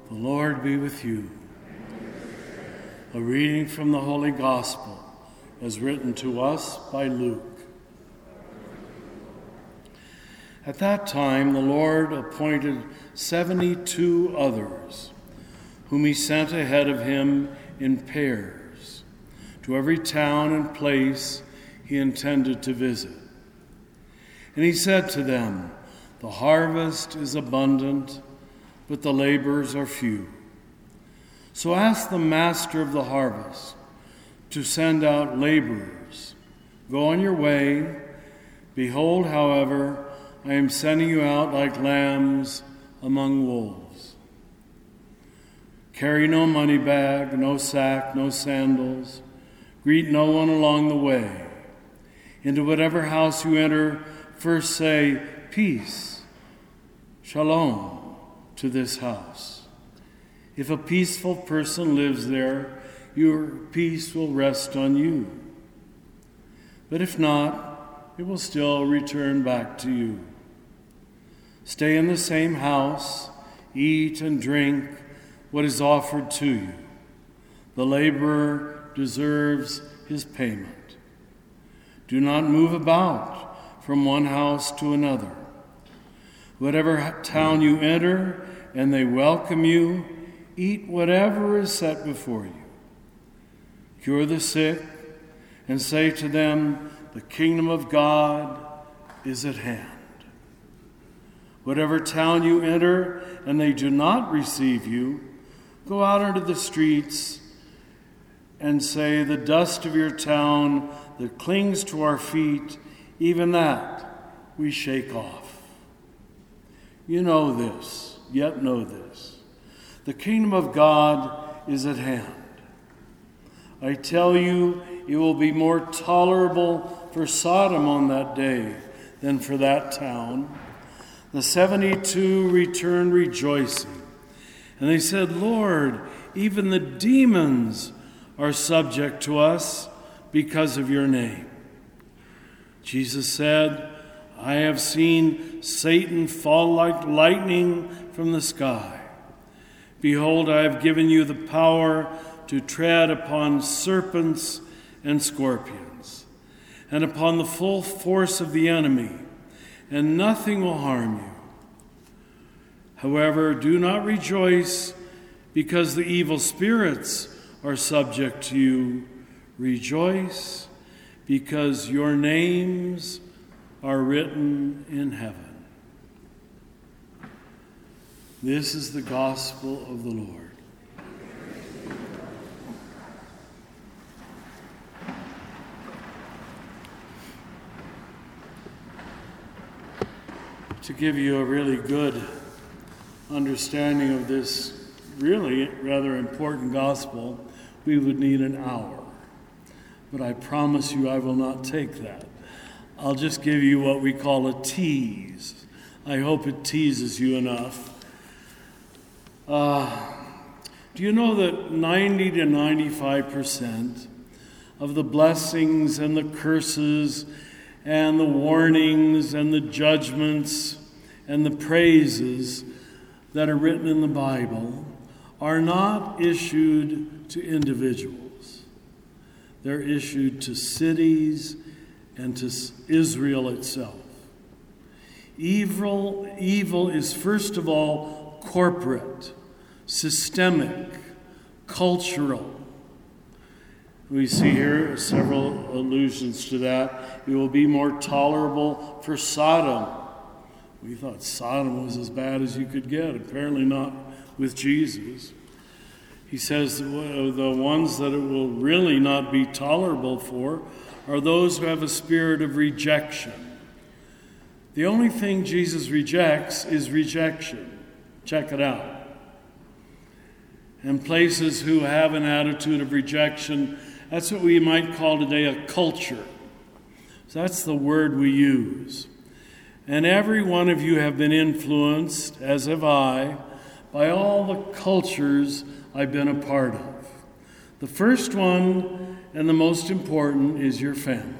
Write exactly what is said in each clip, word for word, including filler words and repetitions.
The Lord be with you. A reading from the Holy Gospel as written to us by Luke. At that time the Lord appointed seventy-two others, whom he sent ahead of him in pairs, to every town and place he intended to visit. And he said to them, "The harvest is abundant, but the laborers are few. So ask the master of the harvest to send out laborers. Go on your way. Behold, however, I am sending you out like lambs among wolves. Carry no money bag, no sack, no sandals. Greet no one along the way. Into whatever house you enter, first say, 'Peace, shalom,' to this house. If a peaceful person lives there, your peace will rest on you. But if not, it will still return back to you. Stay in the same house, eat and drink what is offered to you. The laborer deserves his payment. Do not move about from one house to another. Whatever town you enter and they welcome you, eat whatever is set before you. Cure the sick and say to them, 'The kingdom of God is at hand.' Whatever town you enter and they do not receive you, go out into the streets and say, 'The dust of your town that clings to our feet, even that we shake off.' You know this, yet know this. The kingdom of God is at hand. I tell you, it will be more tolerable for Sodom on that day than for that town." The seventy-two returned rejoicing, and they said, "Lord, even the demons are subject to us because of your name." Jesus said, "I have seen Satan fall like lightning from the sky. Behold, I have given you the power to tread upon serpents and scorpions, and upon the full force of the enemy, and nothing will harm you. However, do not rejoice because the evil spirits are subject to you. Rejoice because your names are written in heaven." This is the gospel of the Lord. To give you a really good understanding of this really rather important gospel, we would need an hour. But I promise you I will not take that. I'll just give you what we call a tease. I hope it teases you enough. Uh, do you know that ninety to ninety-five percent of the blessings and the curses and the warnings and the judgments and the praises that are written in the Bible are not issued to individuals. They're issued to cities and to Israel itself. Evil, evil is first of all corporate, systemic, cultural. We see here several allusions to that. It will be more tolerable for Sodom. We thought Sodom was as bad as you could get. Apparently not with Jesus. He says the ones that it will really not be tolerable for are those who have a spirit of rejection. The only thing Jesus rejects is rejection. Check it out. And places who have an attitude of rejection, that's what we might call today a culture. So that's the word we use. And every one of you have been influenced, as have I, by all the cultures I've been a part of. The first one and the most important is your family.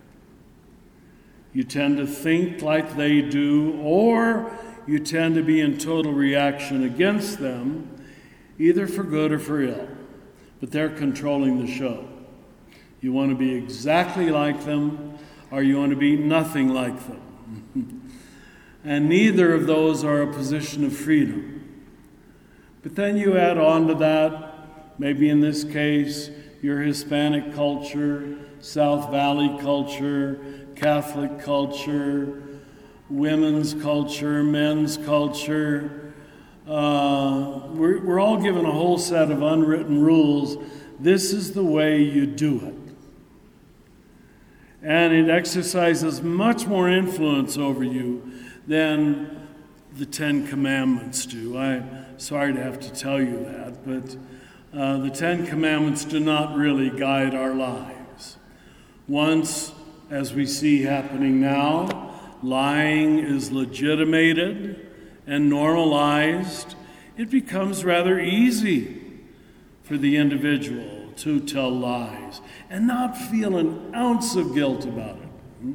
You tend to think like they do, or you tend to be in total reaction against them either for good or for ill, but they're controlling the show. You want to be exactly like them, or you want to be nothing like them. And neither of those are a position of freedom. But then you add on to that, maybe in this case, your Hispanic culture, South Valley culture, Catholic culture, women's culture, men's culture. Uh, we're, we're all given a whole set of unwritten rules. This is the way you do it. And it exercises much more influence over you than the Ten Commandments do. I'm sorry to have to tell you that, but uh, the Ten Commandments do not really guide our lives. Once, as we see happening now, lying is legitimated and normalized, it becomes rather easy for the individual to tell lies and not feel an ounce of guilt about it.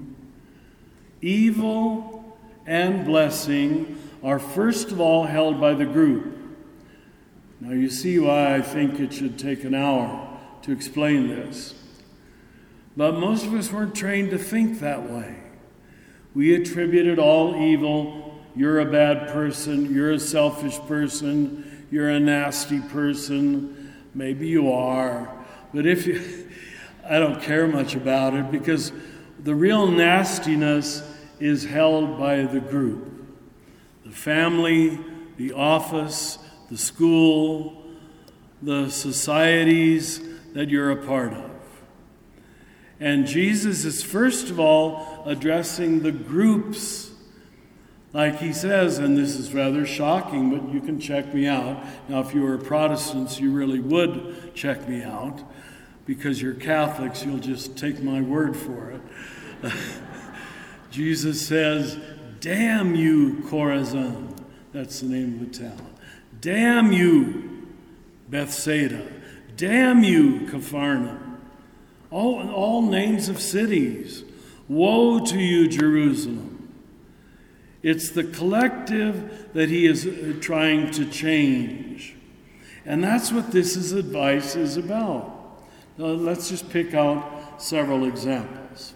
Evil and blessing are first of all held by the group. Now you see why I think it should take an hour to explain this. But most of us weren't trained to think that way. We attributed all evil. You're a bad person. You're a selfish person. You're a nasty person. Maybe you are. But if you, I don't care much about it, because the real nastiness is held by the group. The family, the office, the school, the societies that you're a part of. And Jesus is first of all addressing the groups. Like he says, and this is rather shocking, but you can check me out. Now, if you were Protestants, you really would check me out. Because you're Catholics, you'll just take my word for it. Jesus says, "Damn you, Chorazin." That's the name of the town. "Damn you, Bethsaida." "Damn you, Capharnaum." All, all names of cities. "Woe to you, Jerusalem." It's the collective that he is trying to change. And that's what this is advice is about. Now, let's just pick out several examples.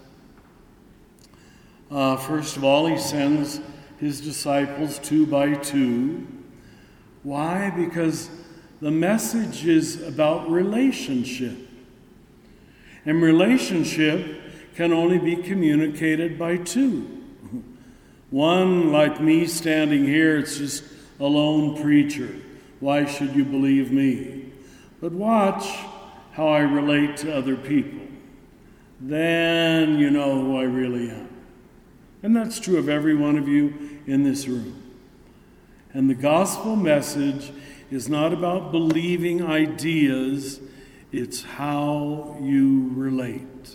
Uh, first of all, he sends his disciples two by two. Why? Because the message is about relationship. And relationship can only be communicated by two. One, like me standing here, it's just a lone preacher. Why should you believe me? But watch how I relate to other people. Then you know who I really am. And that's true of every one of you in this room. And the gospel message is not about believing ideas, it's how you relate.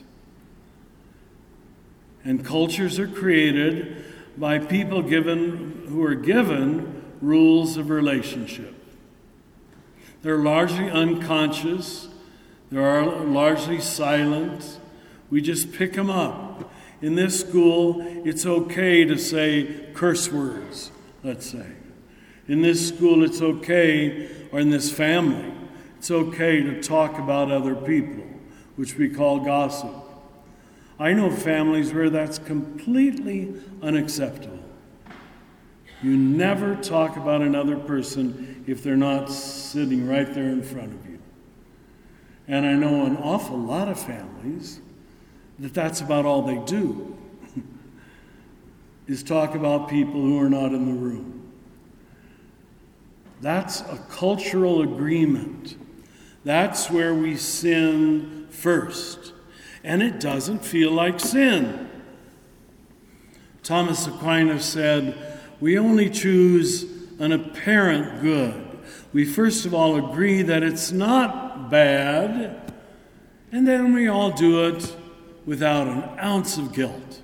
And cultures are created by people given who are given rules of relationship. They're largely unconscious. They're largely silent. We just pick them up. In this school, it's okay to say curse words, let's say. In this school, it's okay, or in this family, it's okay to talk about other people, which we call gossip. I know families where that's completely unacceptable. You never talk about another person if they're not sitting right there in front of you. And I know an awful lot of families that that's about all they do, is talk about people who are not in the room. That's a cultural agreement. That's where we sin first. And it doesn't feel like sin. Thomas Aquinas said, we only choose an apparent good. We first of all agree that it's not bad, and then we all do it without an ounce of guilt.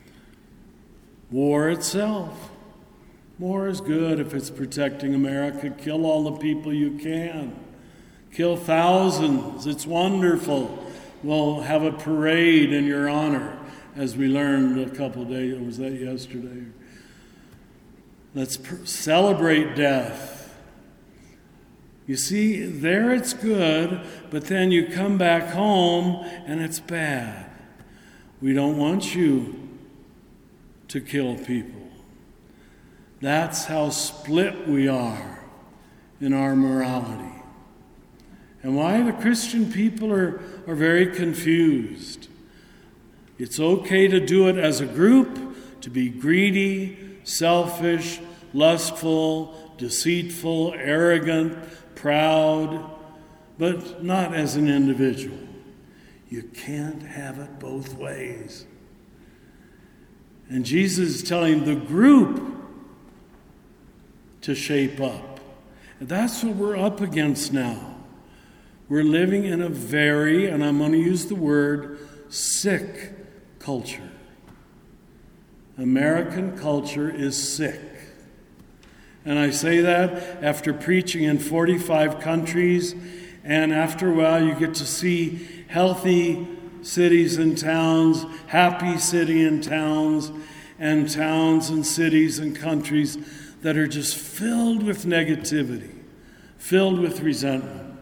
War itself. War is good if it's protecting America. Kill all the people you can. Kill thousands. It's wonderful. We'll have a parade in your honor, as we learned a couple of days, or was that yesterday? Let's pr- celebrate death. You see, there it's good, but then you come back home and it's bad. We don't want you to kill people. That's how split we are in our morality. And why the Christian people are, are very confused. It's okay to do it as a group, to be greedy, selfish, lustful, deceitful, arrogant, proud, but not as an individual. You can't have it both ways. And Jesus is telling the group to shape up. And that's what we're up against now. We're living in a very, and I'm going to use the word, sick culture. American culture is sick. And I say that after preaching in forty-five countries, and after a while you get to see healthy cities and towns, happy city and towns, and towns and cities and countries that are just filled with negativity, filled with resentment.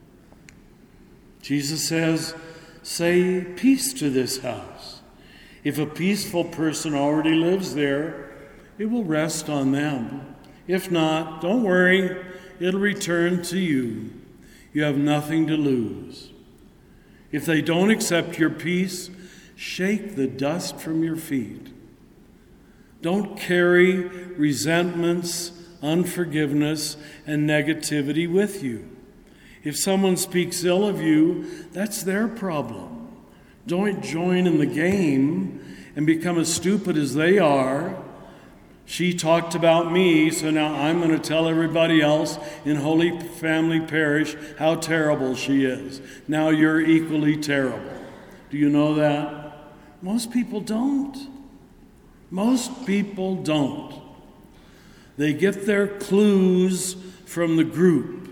Jesus says, say peace to this house. If a peaceful person already lives there, it will rest on them. If not, don't worry, it'll return to you. You have nothing to lose. If they don't accept your peace, shake the dust from your feet. Don't carry resentments, unforgiveness, and negativity with you. If someone speaks ill of you, that's their problem. Don't join in the game and become as stupid as they are. She talked about me, so now I'm going to tell everybody else in Holy Family Parish how terrible she is. Now you're equally terrible. Do you know that? Most people don't. Most people don't. They get their clues from the group.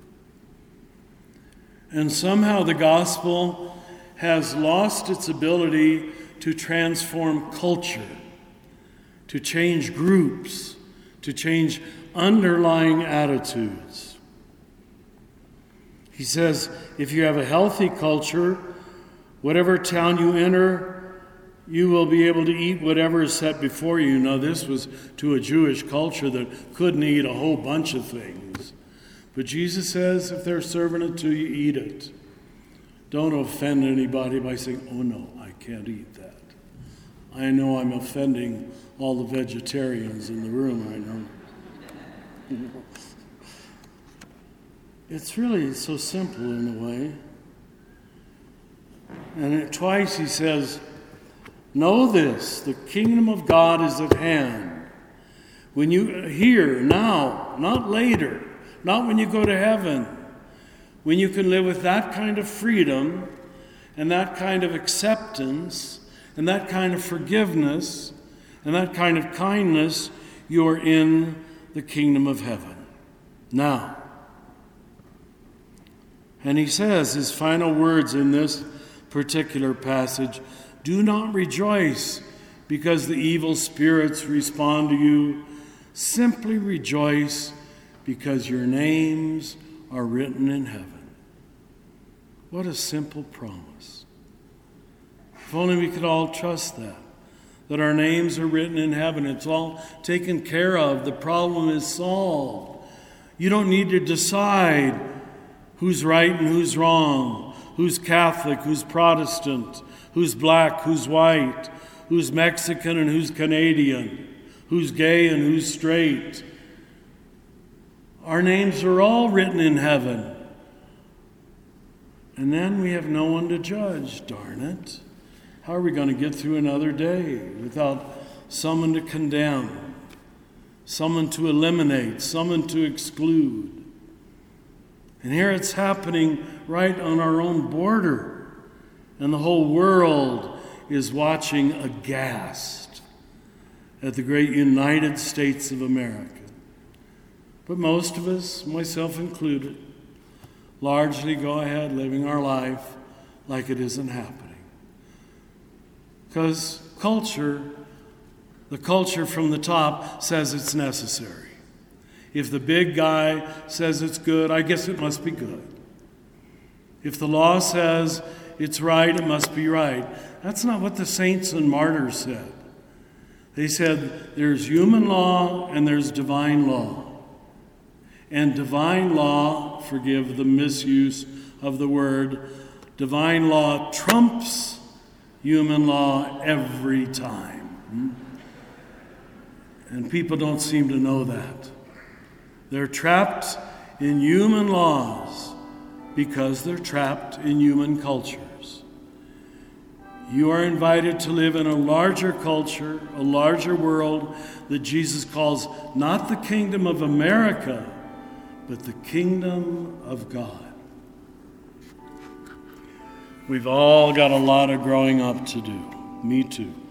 And somehow the gospel has lost its ability to transform culture, to change groups, to change underlying attitudes. He says, if you have a healthy culture, whatever town you enter, you will be able to eat whatever is set before you. Now, this was to a Jewish culture that couldn't eat a whole bunch of things. But Jesus says, if they're serving it to you, eat it. Don't offend anybody by saying, oh no, I can't eat that. I know I'm offending all the vegetarians in the room right now. It's really so simple in a way. And it, twice he says, know this, the kingdom of God is at hand. When you here, now, not later, not when you go to heaven, when you can live with that kind of freedom and that kind of acceptance and that kind of forgiveness and that kind of kindness, you're in the kingdom of heaven. Now, and he says his final words in this particular passage, do not rejoice because the evil spirits respond to you. Simply rejoice because your names are written in heaven. What a simple promise. If only we could all trust that, that our names are written in heaven. It's all taken care of. The problem is solved. You don't need to decide who's right and who's wrong, who's Catholic, who's Protestant, who's black, who's white, who's Mexican and who's Canadian, who's gay and who's straight. Our names are all written in heaven. And then we have no one to judge, darn it. How are we going to get through another day without someone to condemn, someone to eliminate, someone to exclude? And here it's happening right on our own border. And the whole world is watching aghast at the great United States of America. But most of us, myself included, largely go ahead living our life like it isn't happening. Because culture, the culture from the top says it's necessary. If the big guy says it's good, I guess it must be good. If the law says it's right, it must be right. That's not what the saints and martyrs said. They said there's human law and there's divine law. And divine law, forgive the misuse of the word, divine law trumps human law every time. And people don't seem to know that. They're trapped in human laws because they're trapped in human cultures. You are invited to live in a larger culture, a larger world that Jesus calls not the kingdom of America, but the kingdom of God. We've all got a lot of growing up to do. Me too.